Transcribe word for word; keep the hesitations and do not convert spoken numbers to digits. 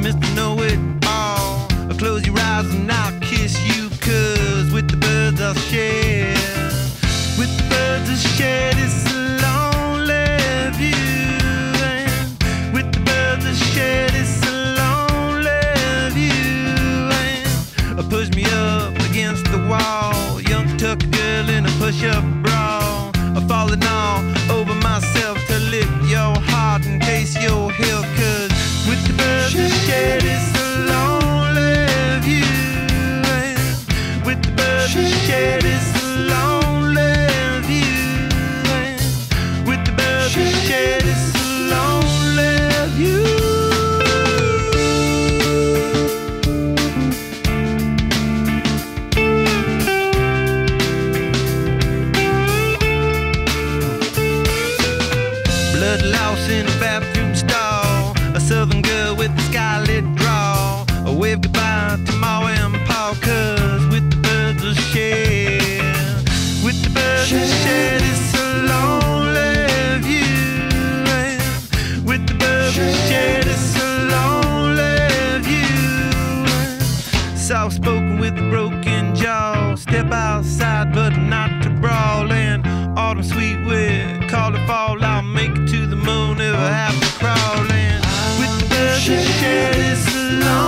Mister Know-It-All. Close your eyes and I'll kiss you, 'cause with the birds I'll share. With the birds I'll share this lonely view. And with the birds I'll share this lonely view. And push me up against the wall, young tuck girl in a push-up bra. I'm falling all over myself to lift your heart in case you're held. 'Cause with the birds I'll share this lonely view. And with the birds I'll share this lonely view. And with the birds I'll share this lonely view. Blood lost in a bathroom stall, a southern girl with a scarlet draw. A wave goodbye to Ma and Pa, 'cause with the birds I'll share. With the birds I'll share this lonely view. And with the birds I'll share this lonely view. Soft spoken with a broken jaw, step outside but not to brawl. And autumn sweet with call it fall, I'll make it to the moon if I have to crawl. And with the birds I'll share this lonely